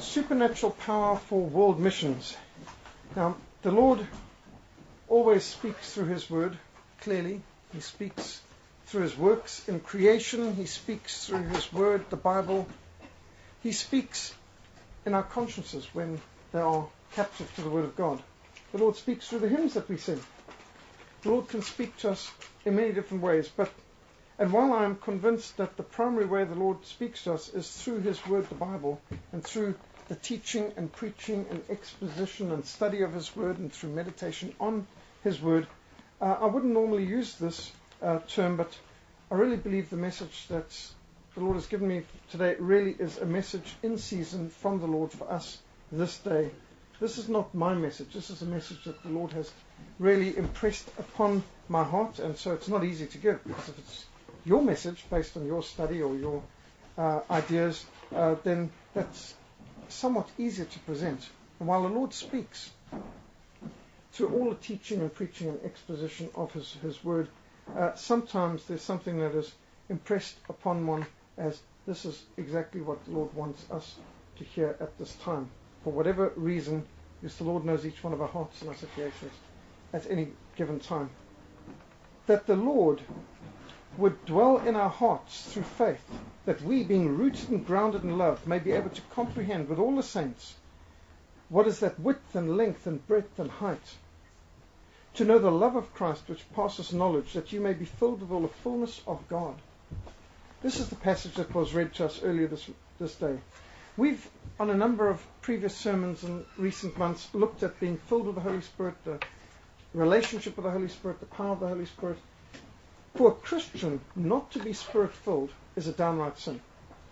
supernatural power for world missions. Now, the Lord always speaks through His Word, clearly. He speaks through His works in creation. He speaks through His Word, the Bible. He speaks in our consciences when they are captive to the Word of God. The Lord speaks through the hymns that we sing. The Lord can speak to us in many different ways. And while I am convinced that the primary way the Lord speaks to us is through His Word, the Bible, and through the teaching and preaching and exposition and study of His Word and through meditation on His Word, I wouldn't normally use this term, but I really believe the message that the Lord has given me today really is a message in season from the Lord for us this day. This is not my message. This is a message that the Lord has really impressed upon my heart, and so it's not easy to give, because if it's your message based on your study or your ideas, then that's somewhat easier to present. And while the Lord speaks through all the teaching and preaching and exposition of His Word, sometimes there's something that is impressed upon one as this is exactly what the Lord wants us to hear at this time. For whatever reason, because the Lord knows each one of our hearts and our situations at any given time. That the Lord would dwell in our hearts through faith, that we, being rooted and grounded in love, may be able to comprehend with all the saints what is that width and length and breadth and height, to know the love of Christ which passes knowledge, that you may be filled with all the fullness of God. This is the passage that was read to us earlier this day. We've, on a number of previous sermons in recent months, looked at being filled with the Holy Spirit, the relationship with the Holy Spirit, the power of the Holy Spirit. For a Christian, not to be Spirit-filled is a downright sin.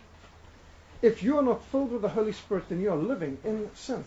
If you are not filled with the Holy Spirit, then you are living in sin.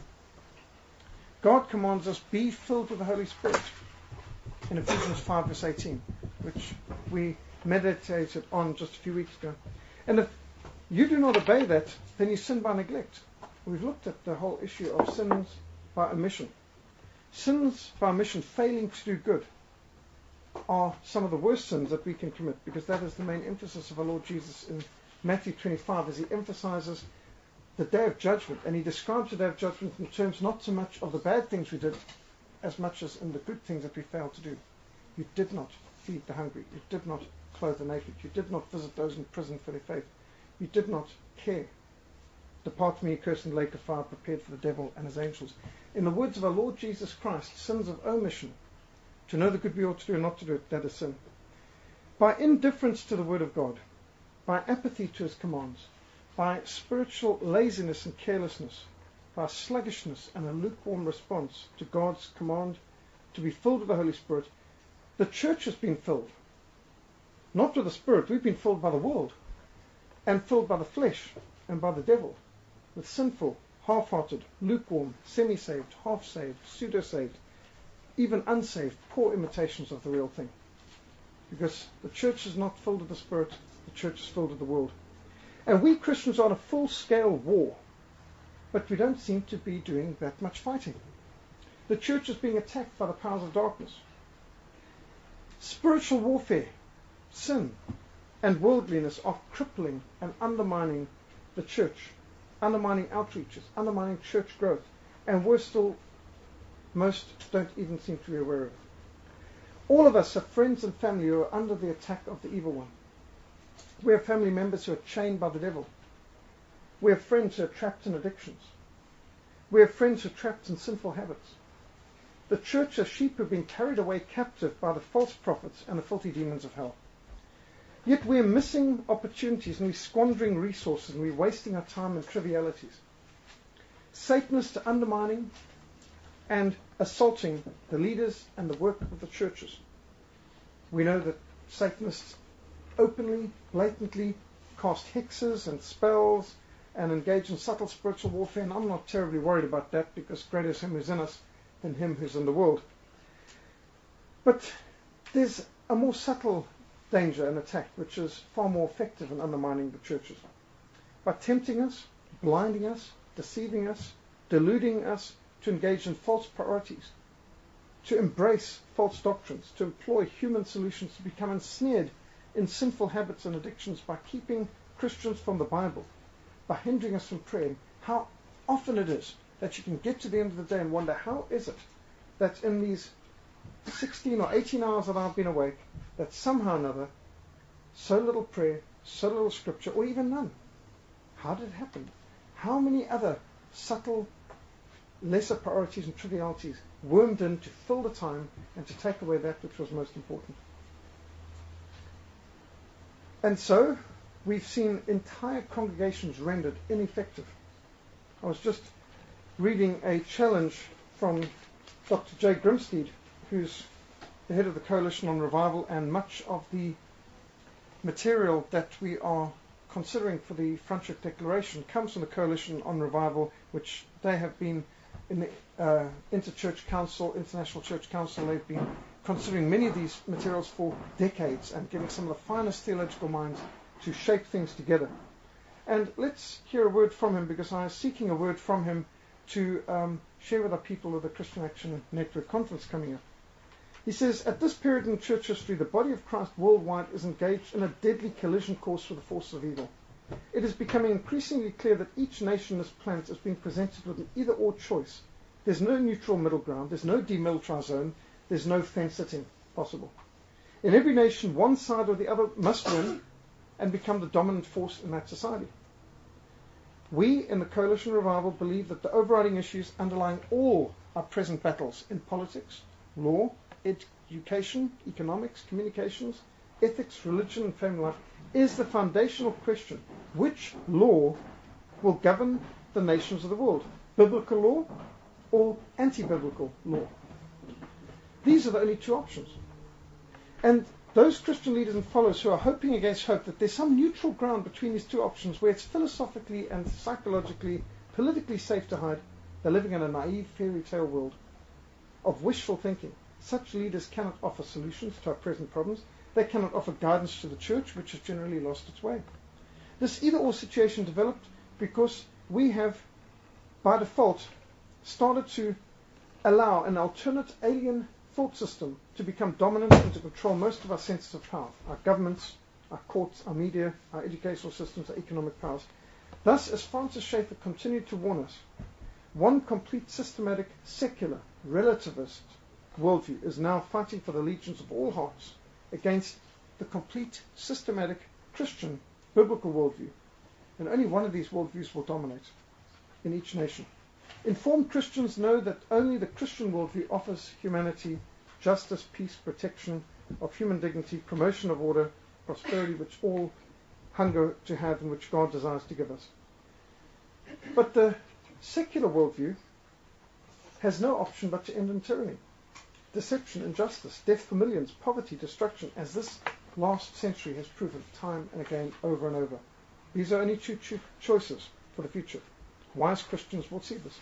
God commands us, be filled with the Holy Spirit, in Ephesians 5 verse 18, which we meditated on just a few weeks ago. And if you do not obey that, then you sin by neglect. We've looked at the whole issue of sins by omission. Sins by omission, failing to do good, are some of the worst sins that we can commit, because that is the main emphasis of our Lord Jesus in Matthew 25, as He emphasizes the day of judgment, and He describes the day of judgment in terms not so much of the bad things we did as much as in the good things that we failed to do. You did not feed the hungry. You did not clothe the naked. You did not visit those in prison for their faith. You did not care. Depart from me, cursed, in the lake of fire prepared for the devil and his angels. In the words of our Lord Jesus Christ, sins of omission, to know the good we ought to do and not to do it, that is sin. By indifference to the Word of God, by apathy to His commands, by spiritual laziness and carelessness, by sluggishness and a lukewarm response to God's command to be filled with the Holy Spirit, the church has been filled. Not with the Spirit, we've been filled by the world, and filled by the flesh and by the devil, with sinful, half-hearted, lukewarm, semi-saved, half-saved, pseudo-saved, even unsaved, poor imitations of the real thing. Because the church is not filled with the Spirit, the church is filled with the world. And we Christians are in a full-scale war, but we don't seem to be doing that much fighting. The church is being attacked by the powers of darkness. Spiritual warfare, sin, and worldliness are crippling and undermining the church, undermining outreaches, undermining church growth, and worse still, most don't even seem to be aware of it. All of us have friends and family who are under the attack of the evil one. We have family members who are chained by the devil. We have friends who are trapped in addictions. We have friends who are trapped in sinful habits. The church are sheep who have been carried away captive by the false prophets and the filthy demons of hell. Yet we're missing opportunities, and we're squandering resources, and we're wasting our time in trivialities. Satanists are undermining and assaulting the leaders and the work of the churches. We know that Satanists openly, blatantly cast hexes and spells and engage in subtle spiritual warfare, and I'm not terribly worried about that, because greater is Him who's in us than him who's in the world. But there's a more subtle danger and attack, which is far more effective in undermining the churches. By tempting us, blinding us, deceiving us, deluding us to engage in false priorities, to embrace false doctrines, to employ human solutions, to become ensnared in sinful habits and addictions by keeping Christians from the Bible, by hindering us from praying. How often it is that you can get to the end of the day and wonder, how is it that in these 16 or 18 hours that I've been awake, that somehow or another, so little prayer, so little scripture, or even none. How did it happen? How many other subtle, lesser priorities and trivialities wormed in to fill the time and to take away that which was most important? And so we've seen entire congregations rendered ineffective. I was just reading a challenge from Dr. Jay Grimsteed, who's the head of the Coalition on Revival, and much of the material that we are considering for the Franschhoek Declaration comes from the Coalition on Revival, which they have been in the Interchurch Council, International Church Council. They've been considering many of these materials for decades and getting some of the finest theological minds to shape things together. And let's hear a word from him, because I was seeking a word from him to share with our people of the Christian Action Network conference coming up. He says, at this period in church history, the body of Christ worldwide is engaged in a deadly collision course with the forces of evil. It is becoming increasingly clear that each nation on this planet is being presented with an either-or choice. There's no neutral middle ground, there's no demilitarized zone, there's no fence-sitting possible. In every nation, one side or the other must win and become the dominant force in that society. We in the Coalition Revival believe that the overriding issues underlying all our present battles in politics, law, education, economics, communications, ethics, religion, and family life is the foundational question: which law will govern the nations of the world? Biblical law or anti-biblical law? These are the only two options. And those Christian leaders and followers who are hoping against hope that there's some neutral ground between these two options where it's philosophically and psychologically, politically safe to hide, they're living in a naive fairy tale world of wishful thinking. Such leaders cannot offer solutions to our present problems. They cannot offer guidance to the church, which has generally lost its way. This either-or situation developed because we have, by default, started to allow an alternate alien thought system to become dominant and to control most of our senses of power, our governments, our courts, our media, our educational systems, our economic powers. Thus, as Francis Schaeffer continued to warn us, one complete systematic, secular, relativist worldview is now fighting for the allegiance of all hearts against the complete, systematic, Christian, biblical worldview. And only one of these worldviews will dominate in each nation. Informed Christians know that only the Christian worldview offers humanity justice, peace, protection of human dignity, promotion of order, prosperity, which all hunger to have and which God desires to give us. But the secular worldview has no option but to end in tyranny, deception, injustice, death for millions, poverty, destruction, as this last century has proven time and again, over and over. These are only two choices for the future. Wise Christians will see this.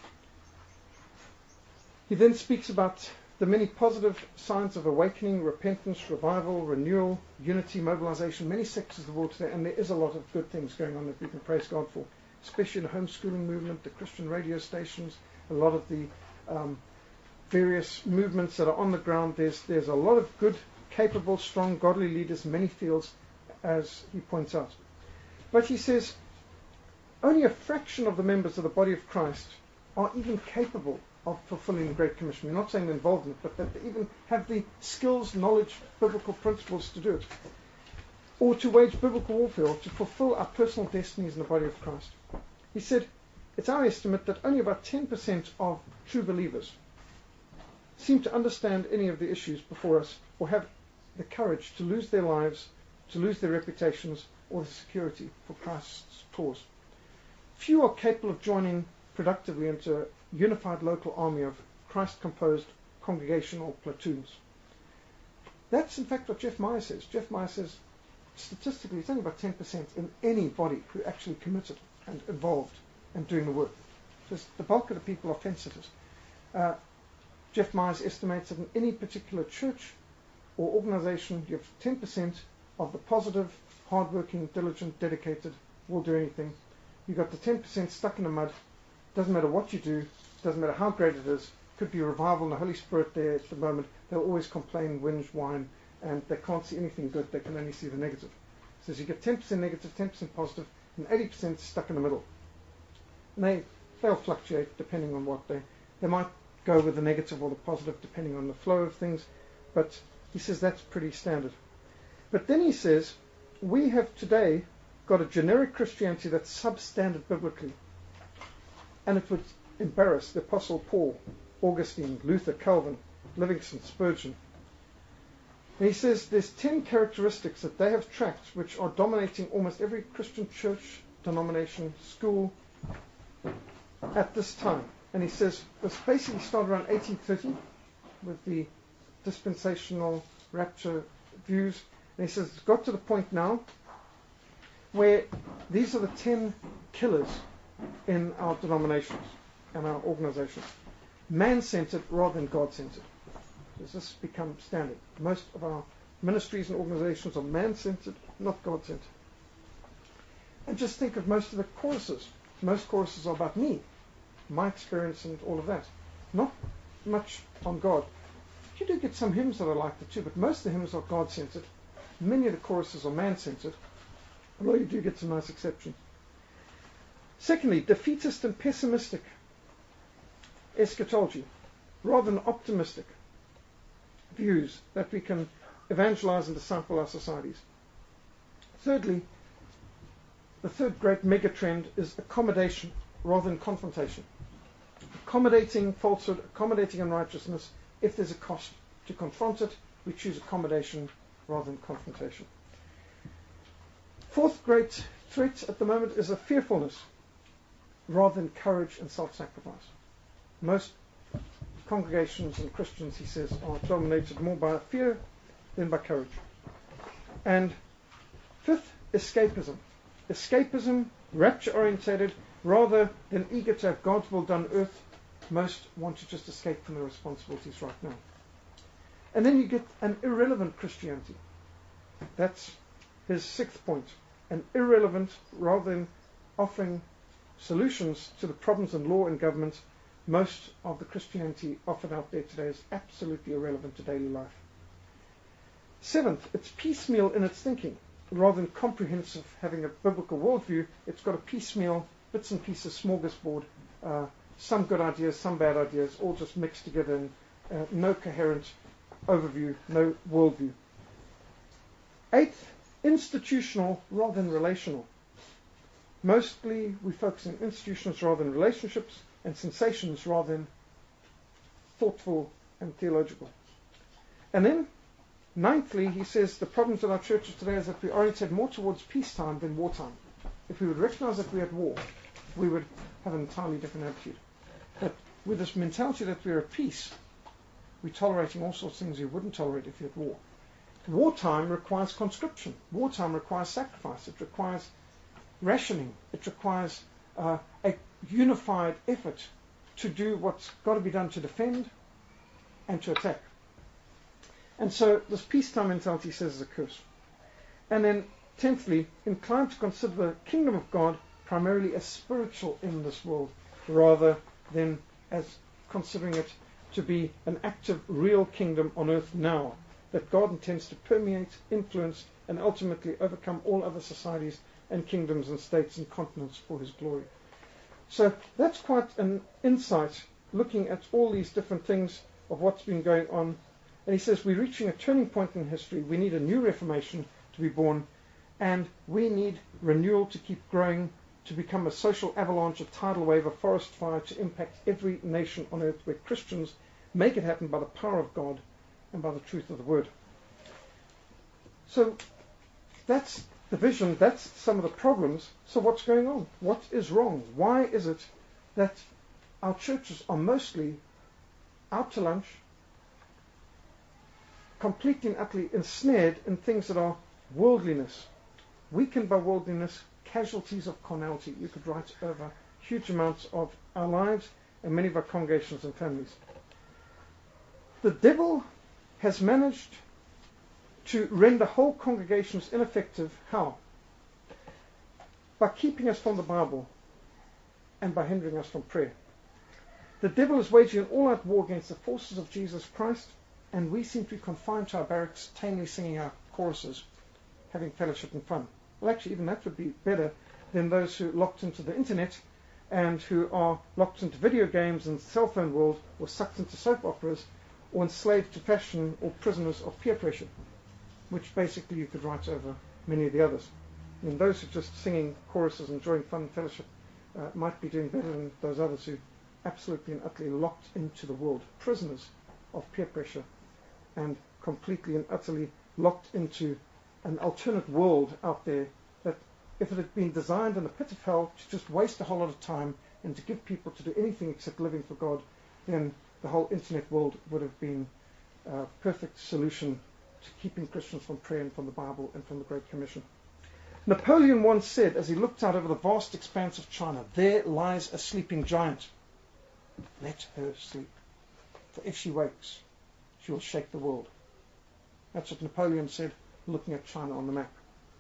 He then speaks about the many positive signs of awakening, repentance, revival, renewal, unity, mobilization, many sectors of the world today, and there is a lot of good things going on that we can praise God for, especially in the homeschooling movement, the Christian radio stations, a lot of the various movements that are on the ground. There's a lot of good, capable, strong, godly leaders in many fields, as he points out. But he says, only a fraction of the members of the body of Christ are even capable of fulfilling the Great Commission. We're not saying they're involved in it, but that they even have the skills, knowledge, biblical principles to do it, or to wage biblical warfare, or to fulfill our personal destinies in the body of Christ. He said, it's our estimate that only about 10% of true believers seem to understand any of the issues before us, or have the courage to lose their lives, to lose their reputations, or the security for Christ's cause. Few are capable of joining productively into a unified local army of Christ-composed congregational platoons. That's in fact what Jeff Meyer says. Jeff Meyer says statistically it's only about 10% in any body who are actually committed and involved and doing the work. Just the bulk of the people are fence-sitters. Jeff Myers estimates that in any particular church or organization, you have 10% of the positive, hardworking, diligent, dedicated, will do anything. You've got the 10% stuck in the mud. Doesn't matter what you do, doesn't matter how great it is. Could be revival and the Holy Spirit there at the moment. They'll always complain, whinge, whine, and they can't see anything good. They can only see the negative. So you get 10% negative, 10% positive, and 80% stuck in the middle. And they they'll fluctuate depending on what they might go with the negative or the positive depending on the flow of things, but he says that's pretty standard. But then he says, we have today got a generic Christianity that's substandard biblically, and it would embarrass the Apostle Paul, Augustine, Luther, Calvin, Livingston, Spurgeon. And he says there's 10 characteristics that they have tracked which are dominating almost every Christian church, denomination, school at this time. And he says this basically started around 1830 with the dispensational rapture views. And he says it's got to the point now where these are the 10 killers in our denominations and our organizations. Man-centered rather than God-centered. Does this become standard? Most of our ministries and organizations are man-centered, not God-centered. And just think of most of the choruses. Most choruses are about me, my experience and all of that. Not much on God. You do get some hymns that are like that too, but most of the hymns are God-centered. Many of the choruses are man-centered, although you do get some nice exceptions. Secondly, defeatist and pessimistic eschatology, rather than optimistic views that we can evangelize and disciple our societies. Thirdly, the third great megatrend is accommodation rather than confrontation. Accommodating falsehood, accommodating unrighteousness. If there's a cost to confront it, we choose accommodation rather than confrontation. Fourth great threat at the moment is a fearfulness rather than courage and self-sacrifice. Most congregations and Christians, he says, are dominated more by fear than by courage. And fifth, escapism. Escapism, rapture-orientated, rather than eager to have God's will done on earth. Most want to just escape from the responsibilities right now. And then you get an irrelevant Christianity. That's his sixth point. An irrelevant, rather than offering solutions to the problems in law and government, most of the Christianity offered out there today is absolutely irrelevant to daily life. Seventh, it's piecemeal in its thinking. Rather than comprehensive, having a biblical worldview, it's got a piecemeal, bits and pieces, smorgasbord, some good ideas, some bad ideas, all just mixed together in no coherent overview, no worldview. Eighth, institutional rather than relational. Mostly we focus on institutions rather than relationships, and sensations rather than thoughtful and theological. And then, ninthly, he says the problems in our churches today is that we orientate more towards peacetime than wartime. If we would recognize that we're at war, we would have an entirely different attitude. But with this mentality that we're at peace, we're tolerating all sorts of things you wouldn't tolerate if you're at war. Wartime requires conscription. Wartime requires sacrifice. It requires rationing. It requires a unified effort to do what's got to be done to defend and to attack. And so this peacetime mentality says is a curse. And then, tenthly, inclined to consider the kingdom of God primarily as spiritual in this world, rather than as considering it to be an active, real kingdom on earth now, that God intends to permeate, influence, and ultimately overcome all other societies and kingdoms and states and continents for his glory. So that's quite an insight, looking at all these different things of what's been going on. And he says we're reaching a turning point in history. We need a new reformation to be born, and we need renewal to keep growing, to become a social avalanche, a tidal wave, a forest fire to impact every nation on earth, where Christians make it happen by the power of God and by the truth of the word. So that's the vision, that's some of the problems. So what's going on? What is wrong? Why is it that our churches are mostly out to lunch, completely and utterly ensnared in things that are worldliness, weakened by worldliness, casualties of carnality? You could write over huge amounts of our lives and many of our congregations and families. The devil has managed to render whole congregations ineffective. How? By keeping us from the Bible and by hindering us from prayer. The devil is waging an all-out war against the forces of Jesus Christ, and we seem to be confined to our barracks, tamely singing our choruses, having fellowship and fun. Well, actually, even that would be better than those who locked into the internet and who are locked into video games and the cell phone world, or sucked into soap operas, or enslaved to fashion, or prisoners of peer pressure, which basically you could write over many of the others. I mean, those who are just singing choruses, enjoying fun and fellowship, might be doing better than those others who absolutely and utterly locked into the world, prisoners of peer pressure, and completely and utterly locked into an alternate world out there that, if it had been designed in the pit of hell to just waste a whole lot of time and to give people to do anything except living for God, then the whole internet world would have been a perfect solution to keeping Christians from prayer and from the Bible and from the Great Commission. Napoleon once said, as he looked out over the vast expanse of China, "There lies a sleeping giant. Let her sleep. For if she wakes, she will shake the world." That's what Napoleon said, looking at China on the map.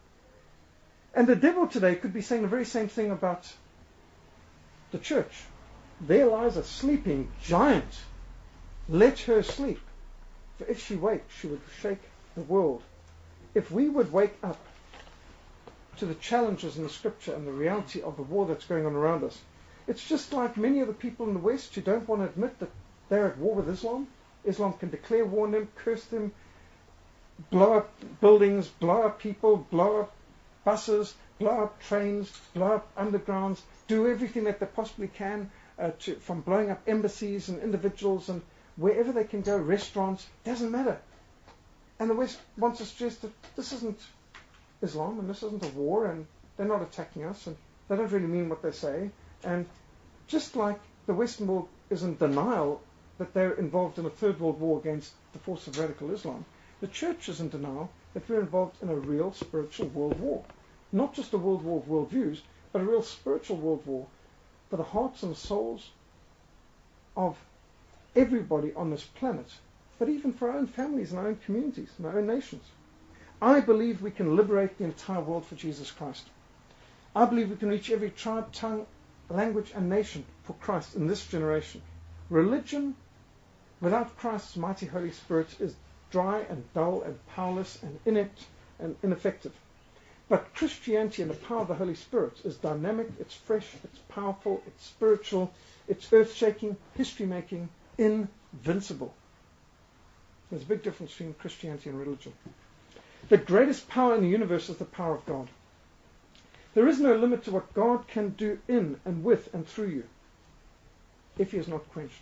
And the devil today could be saying the very same thing about the church. There lies a sleeping giant. Let her sleep. For if she wakes, she would shake the world. If we would wake up to the challenges in the scripture and the reality of the war that's going on around us, it's just like many of the people in the West who don't want to admit that they're at war with Islam. Islam can declare war on them, curse them, blow up buildings, blow up people, blow up buses, blow up trains, blow up undergrounds, do everything that they possibly can, from blowing up embassies and individuals and wherever they can go, restaurants, doesn't matter. And the West wants to suggest that this isn't Islam and this isn't a war and they're not attacking us and they don't really mean what they say. And just like the Western world is in denial that they're involved in a third world war against the force of radical Islam, the church is in denial that we're involved in a real spiritual world war. Not just a world war of worldviews, but a real spiritual world war for the hearts and souls of everybody on this planet, but even for our own families and our own communities and our own nations. I believe we can liberate the entire world for Jesus Christ. I believe we can reach every tribe, tongue, language, and nation for Christ in this generation. Religion without Christ's mighty Holy Spirit is dry and dull and powerless and inept and ineffective. But Christianity and the power of the Holy Spirit is dynamic, it's fresh, it's powerful, it's spiritual, it's earth-shaking, history-making, invincible. There's a big difference between Christianity and religion. The greatest power in the universe is the power of God. There is no limit to what God can do in and with and through you if he is not quenched.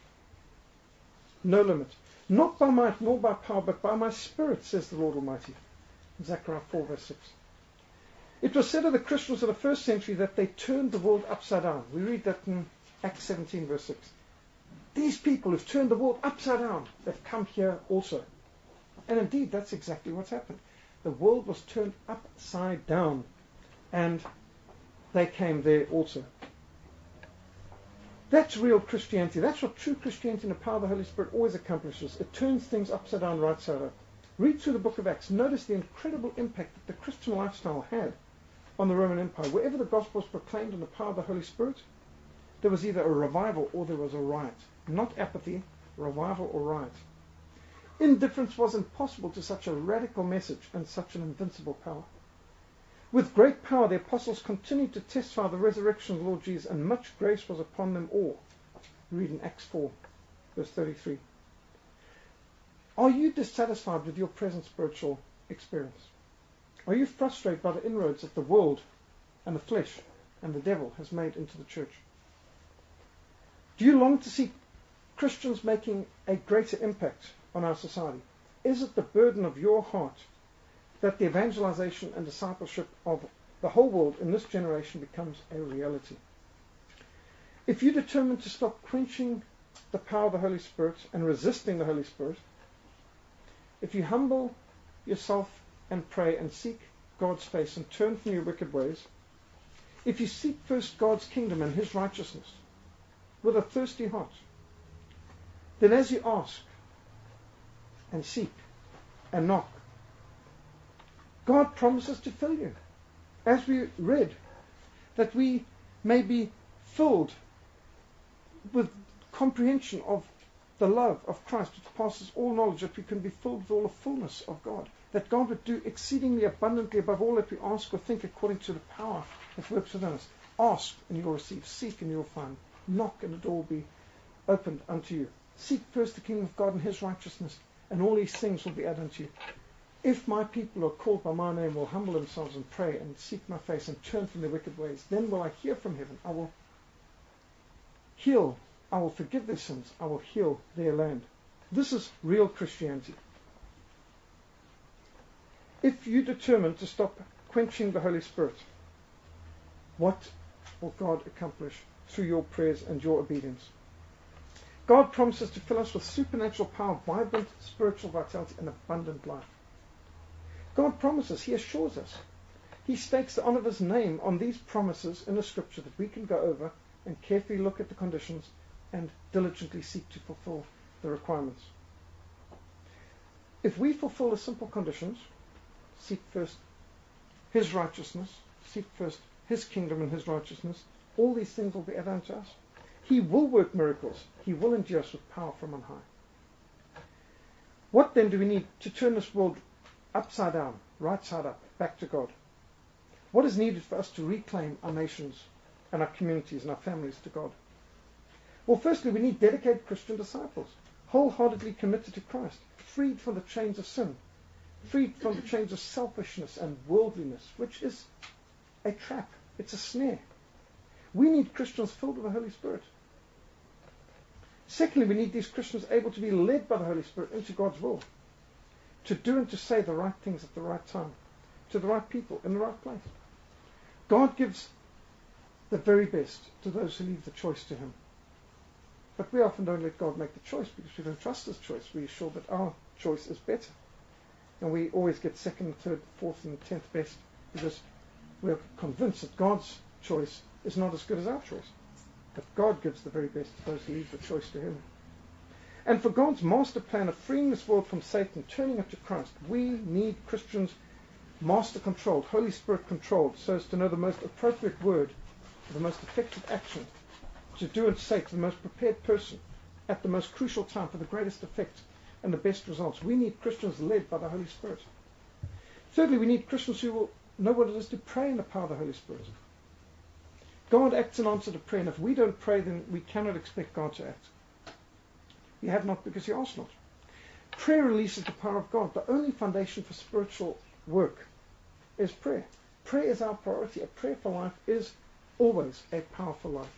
No limit. Not by might nor by power, but by my Spirit, says the Lord Almighty. Zechariah 4 verse 6. It was said of the Christians of the first century that they turned the world upside down. We read that in Acts 17 verse 6. These people who've turned the world upside down, they've come here also. And indeed, that's exactly what's happened. The world was turned upside down, and they came there also. That's real Christianity. That's what true Christianity and the power of the Holy Spirit always accomplishes. It turns things upside down, right side up. Read through the book of Acts. Notice the incredible impact that the Christian lifestyle had on the Roman Empire. Wherever the gospel was proclaimed in the power of the Holy Spirit, there was either a revival or there was a riot. Not apathy, revival or riot. Indifference was impossible to such a radical message and such an invincible power. With great power, the apostles continued to testify the resurrection of the Lord Jesus, and much grace was upon them all. Read in Acts 4, verse 33. Are you dissatisfied with your present spiritual experience? Are you frustrated by the inroads that the world and the flesh and the devil has made into the church? Do you long to see Christians making a greater impact on our society? Is it the burden of your heart that the evangelization and discipleship of the whole world in this generation becomes a reality? If you determine to stop quenching the power of the Holy Spirit and resisting the Holy Spirit, if you humble yourself and pray and seek God's face and turn from your wicked ways, if you seek first God's kingdom and his righteousness with a thirsty heart, then as you ask and seek and knock, God promises to fill you. As we read, that we may be filled with comprehension of the love of Christ, which passes all knowledge, that we can be filled with all the fullness of God, that God would do exceedingly abundantly above all that we ask or think, according to the power that works within us. Ask and you'll receive. Seek and you'll find. Knock and the door will be opened unto you. Seek first the kingdom of God and his righteousness, and all these things will be added unto you. If my people who are called by my name will humble themselves and pray and seek my face and turn from their wicked ways, then will I hear from heaven. I will heal. I will forgive their sins. I will heal their land. This is real Christianity. If you determine to stop quenching the Holy Spirit, what will God accomplish through your prayers and your obedience? God promises to fill us with supernatural power, vibrant spiritual vitality, and abundant life. God promises, he assures us. He stakes the honor of his name on these promises in the scripture that we can go over and carefully look at the conditions and diligently seek to fulfill the requirements. If we fulfill the simple conditions, seek first his righteousness, seek first his kingdom and his righteousness, all these things will be added unto us. He will work miracles. He will endure us with power from on high. What then do we need to turn this world upside down, right side up, back to God? What is needed for us to reclaim our nations and our communities and our families to God? Well, firstly, we need dedicated Christian disciples, wholeheartedly committed to Christ, freed from the chains of sin, freed from the chains of selfishness and worldliness, which is a trap. It's a snare. We need Christians filled with the Holy Spirit. Secondly, we need these Christians able to be led by the Holy Spirit into God's will, to do and to say the right things at the right time, to the right people, in the right place. God gives the very best to those who leave the choice to him. But we often don't let God make the choice because we don't trust his choice. We're sure that our choice is better. And we always get second, third, fourth, and 10th best because we're convinced that God's choice is not as good as our choice. But God gives the very best to those who leave the choice to him. And for God's master plan of freeing this world from Satan, turning it to Christ, we need Christians master controlled, Holy Spirit controlled, so as to know the most appropriate word, the most effective action, to do and say to the most prepared person at the most crucial time for the greatest effect and the best results. We need Christians led by the Holy Spirit. Thirdly, we need Christians who will know what it is to pray in the power of the Holy Spirit. God acts in answer to prayer, and if we don't pray, then we cannot expect God to act. You have not because you ask not. Prayer releases the power of God. The only foundation for spiritual work is prayer. Prayer is our priority. A prayerful life is always a powerful life.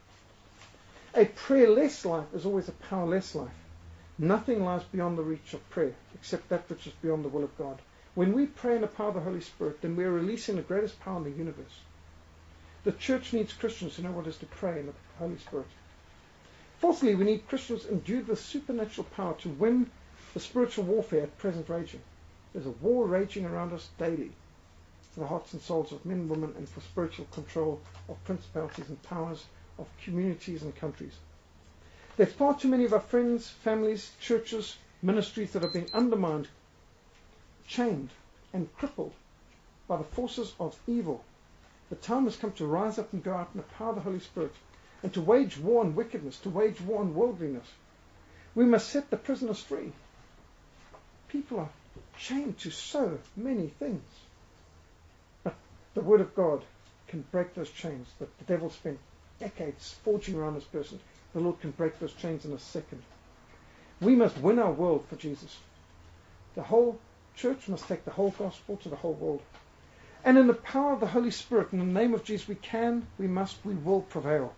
A prayerless life is always a powerless life. Nothing lies beyond the reach of prayer except that which is beyond the will of God. When we pray in the power of the Holy Spirit, then we are releasing the greatest power in the universe. The church needs Christians who know what it is to pray in the Holy Spirit. Fourthly, we need Christians endued with supernatural power to win the spiritual warfare at present raging. There's a war raging around us daily for the hearts and souls of men and women and for spiritual control of principalities and powers of communities and countries. There's far too many of our friends, families, churches, ministries that are being undermined, chained and crippled by the forces of evil. The time has come to rise up and go out in the power of the Holy Spirit and to wage war on wickedness, to wage war on worldliness. We must set the prisoners free. People are chained to so many things. But the Word of God can break those chains that the devil spent decades forging around this person. The Lord can break those chains in a second. We must win our world for Jesus. The whole church must take the whole gospel to the whole world. And in the power of the Holy Spirit, in the name of Jesus, we can, we must, we will prevail.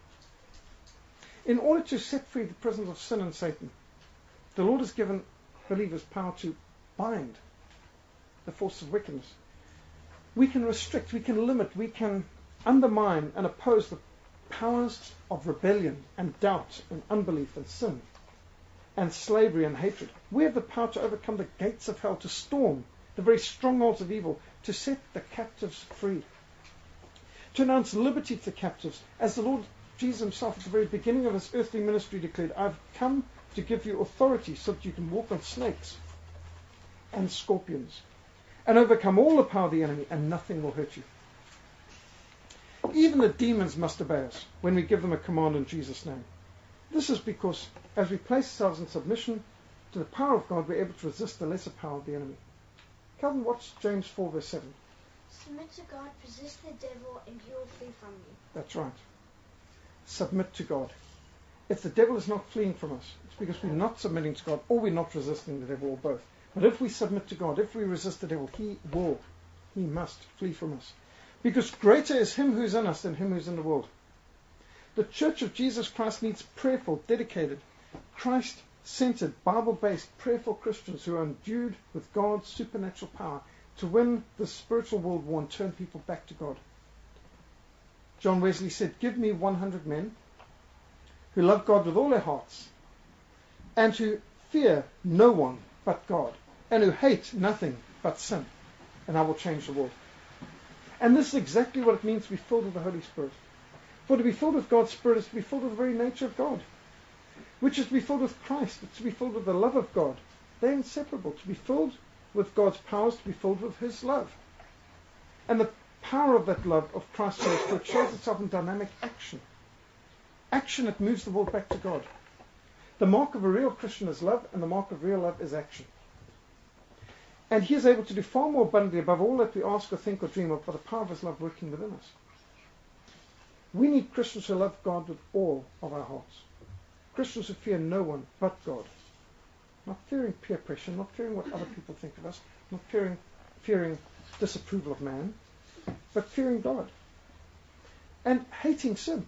In order to set free the prisoners of sin and Satan, the Lord has given believers power to bind the force of wickedness. We can restrict, we can limit, we can undermine and oppose the powers of rebellion and doubt and unbelief and sin and slavery and hatred. We have the power to overcome the gates of hell, to storm the very strongholds of evil, to set the captives free, to announce liberty to the captives, as the Lord Jesus himself at the very beginning of his earthly ministry declared, I've come to give you authority so that you can walk on snakes and scorpions and overcome all the power of the enemy, and nothing will hurt you. Even the demons must obey us when we give them a command in Jesus' name. This is because as we place ourselves in submission to the power of God, we're able to resist the lesser power of the enemy. Calvin, what's James 4 verse 7? Submit to God, resist the devil, and he will flee from you. That's right. Submit to God. If the devil is not fleeing from us, it's because we're not submitting to God or we're not resisting the devil or both. But if we submit to God, if we resist the devil, he must flee from us. Because greater is him who is in us than him who is in the world. The Church of Jesus Christ needs prayerful, dedicated, Christ-centered, Bible-based, prayerful Christians who are endued with God's supernatural power to win the spiritual world war and turn people back to God. John Wesley said, "Give me 100 men who love God with all their hearts and who fear no one but God and who hate nothing but sin, and I will change the world." And this is exactly what it means to be filled with the Holy Spirit. For to be filled with God's Spirit is to be filled with the very nature of God, which is to be filled with Christ. It's to be filled with the love of God. They're inseparable. To be filled with God's power is to be filled with his love. And the power of that love of Christ's Holy Spirit shows itself in dynamic action. Action that moves the world back to God. The mark of a real Christian is love, and the mark of real love is action. And he is able to do far more abundantly above all that we ask or think or dream of by the power of his love working within us. We need Christians who love God with all of our hearts. Christians who fear no one but God. Not fearing peer pressure, not fearing what other people think of us, not fearing disapproval of man, but fearing God. And hating sin.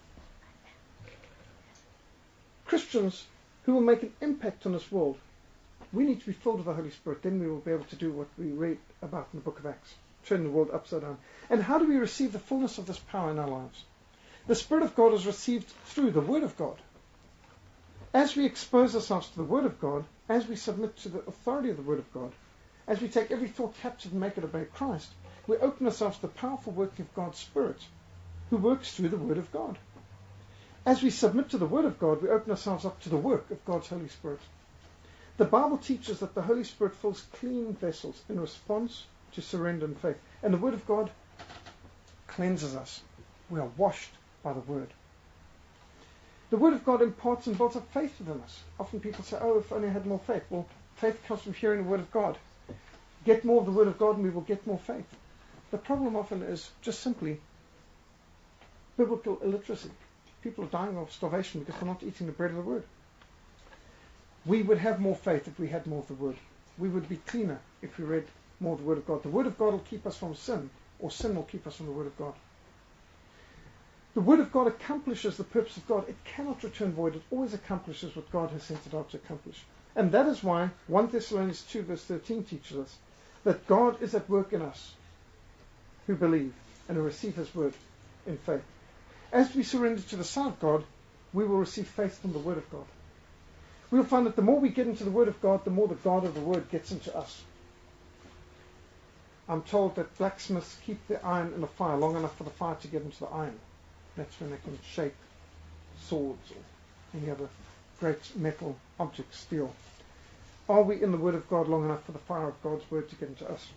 Christians who will make an impact on this world, we need to be filled with the Holy Spirit. Then we will be able to do what we read about in the book of Acts, turn the world upside down. And how do we receive the fullness of this power in our lives? The Spirit of God is received through the Word of God. As we expose ourselves to the Word of God, as we submit to the authority of the Word of God, as we take every thought captive and make it obey Christ, we open ourselves to the powerful working of God's Spirit, who works through the Word of God. As we submit to the Word of God, we open ourselves up to the work of God's Holy Spirit. The Bible teaches that the Holy Spirit fills clean vessels in response to surrender and faith. And the Word of God cleanses us. We are washed by the Word. The Word of God imparts and builds up faith within us. Often people say, "Oh, if only I had more faith." Well, faith comes from hearing the Word of God. Get more of the Word of God and we will get more faith. The problem often is just simply biblical illiteracy. People are dying of starvation because they're not eating the bread of the Word. We would have more faith if we had more of the Word. We would be cleaner if we read more of the Word of God. The Word of God will keep us from sin, or sin will keep us from the Word of God. The Word of God accomplishes the purpose of God. It cannot return void. It always accomplishes what God has sent it out to accomplish. And that is why 1 Thessalonians 2 verse 13 teaches us that God is at work in us who believe and who receive his Word in faith. As we surrender to the Son of God, we will receive faith from the Word of God. We'll find that the more we get into the Word of God, the more the God of the Word gets into us. I'm told that blacksmiths keep the iron in the fire long enough for the fire to get into the iron. That's when they can shape swords or any other great metal object, steel. Are we in the Word of God long enough for the fire of God's Word to get into us?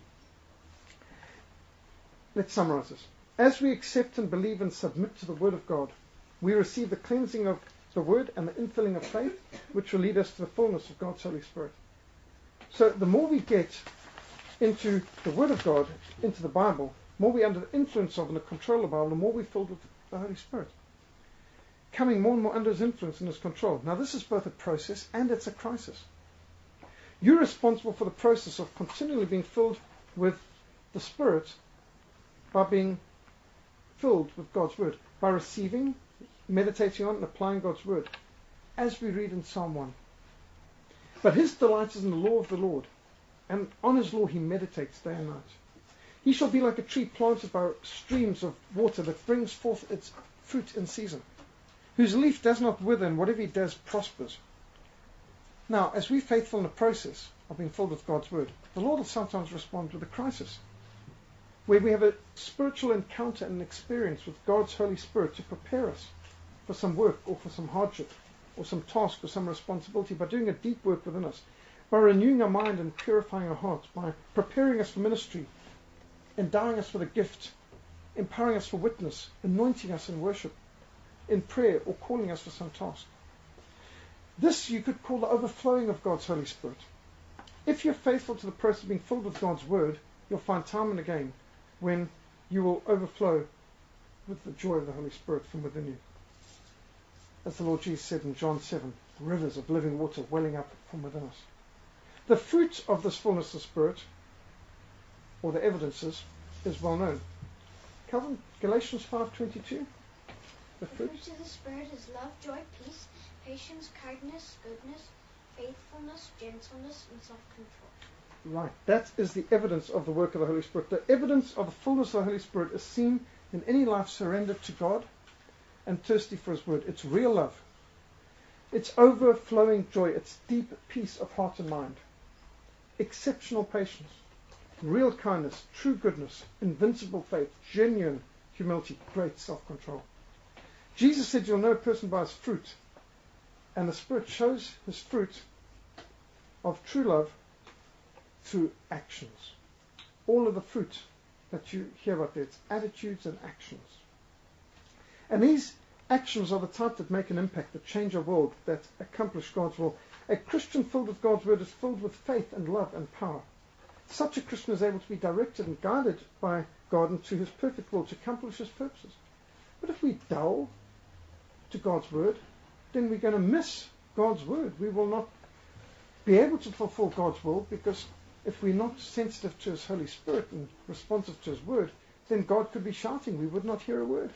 Let's summarize this. As we accept and believe and submit to the Word of God, we receive the cleansing of the Word and the infilling of faith, which will lead us to the fullness of God's Holy Spirit. So the more we get into the Word of God, into the Bible, the more we under the influence of and the control of the Bible, the more we're filled with the Holy Spirit. Coming more and more under his influence and his control. Now this is both a process and it's a crisis. You're responsible for the process of continually being filled with the Spirit by being filled with God's Word, by receiving, meditating on and applying God's Word, as we read in Psalm 1. But his delight is in the law of the Lord, and on his law he meditates day and night. He shall be like a tree planted by streams of water that brings forth its fruit in season, whose leaf does not wither, and whatever he does prospers. Now, as we're faithful in the process of being filled with God's Word, the Lord will sometimes respond with a crisis, where we have a spiritual encounter and experience with God's Holy Spirit to prepare us for some work or for some hardship or some task or some responsibility, by doing a deep work within us, by renewing our mind and purifying our hearts, by preparing us for ministry, endowing us with a gift, empowering us for witness, anointing us in worship, in prayer, or calling us for some task. This you could call the overflowing of God's Holy Spirit. If you're faithful to the process of being filled with God's Word, you'll find time and again when you will overflow with the joy of the Holy Spirit from within you. As the Lord Jesus said in John 7, rivers of living water welling up from within us. The fruit of this fullness of the Spirit, or the evidences, is well known. Calvin, Galatians 5:22. The fruit of the Spirit is love, joy, peace, patience, kindness, goodness, faithfulness, gentleness, and self-control. Right, that is the evidence of the work of the Holy Spirit. The evidence of the fullness of the Holy Spirit is seen in any life surrendered to God and thirsty for His Word. It's real love. It's overflowing joy. It's deep peace of heart and mind. Exceptional patience. Real kindness. True goodness. Invincible faith. Genuine humility. Great self-control. Jesus said you'll know a person by his fruit. And the Spirit shows His fruit of true love through actions. All of the fruit that you hear about there, it's attitudes and actions. And these actions are the type that make an impact, that change our world, that accomplish God's will. A Christian filled with God's Word is filled with faith and love and power. Such a Christian is able to be directed and guided by God into His perfect will to accomplish His purposes. But if we dull to God's Word, then we're going to miss God's Word. We will not be able to fulfill God's will, because if we're not sensitive to His Holy Spirit and responsive to His Word, then God could be shouting. We would not hear a word.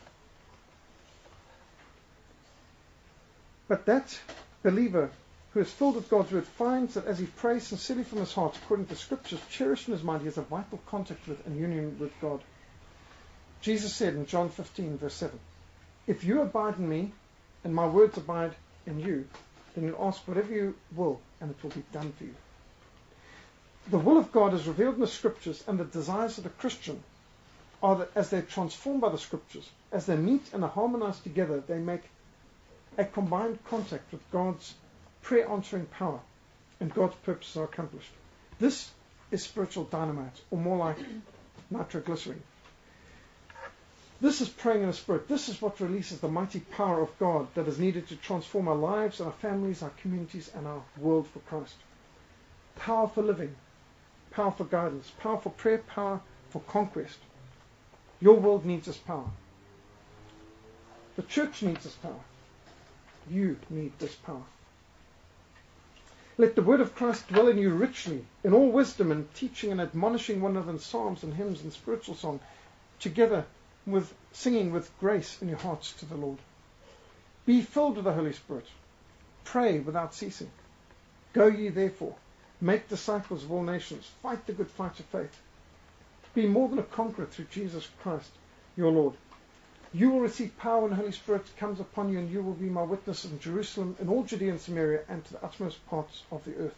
But that believer who is filled with God's Word finds that as he prays sincerely from his heart, according to Scriptures, cherished in his mind, he has a vital contact with and union with God. Jesus said in John 15, verse 7, if you abide in me, and my words abide in you, then you'll ask whatever you will, and it will be done for you. The will of God is revealed in the Scriptures, and the desires of the Christian are that as they're transformed by the Scriptures, as they meet and are harmonized together, they make a combined contact with God's prayer answering power, and God's purposes are accomplished. This is spiritual dynamite, or more like nitroglycerin. This is praying in the Spirit. This is what releases the mighty power of God that is needed to transform our lives and our families, our communities, and our world for Christ. Power for living, power for guidance, power for prayer, power for conquest. Your world needs this power. The church needs this power. You need this power. Let the word of Christ dwell in you richly, in all wisdom and teaching and admonishing one another in psalms and hymns and spiritual song, together with singing with grace in your hearts to the Lord. Be filled with the Holy Spirit. Pray without ceasing. Go ye therefore, make disciples of all nations, fight the good fight of faith. Be more than a conqueror through Jesus Christ, your Lord. You will receive power when the Holy Spirit comes upon you, and you will be my witnesses in Jerusalem, in all Judea and Samaria, and to the utmost parts of the earth.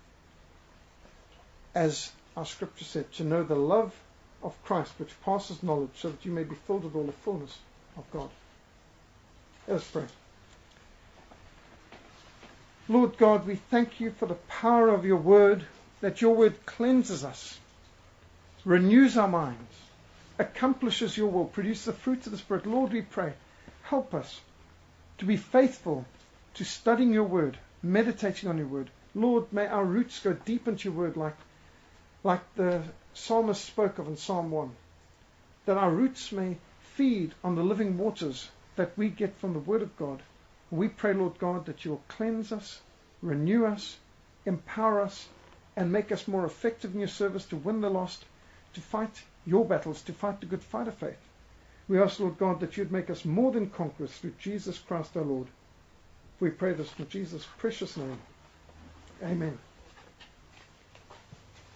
As our scripture said, to know the love of Christ which passes knowledge, so that you may be filled with all the fullness of God. Let us pray. Lord God, we thank you for the power of your word, that your word cleanses us, renews our minds, accomplishes your will, produces the fruits of the Spirit. Lord, we pray, help us to be faithful to studying your word, meditating on your word. Lord, may our roots go deep into your word, like the psalmist spoke of in Psalm 1, that our roots may feed on the living waters that we get from the word of God. We pray, Lord God, that you will cleanse us, renew us, empower us, and make us more effective in your service to win the lost, to fight your battles, to fight the good fight of faith. We ask, Lord God, that you'd make us more than conquerors through Jesus Christ our Lord. We pray this in Jesus' precious name. Amen.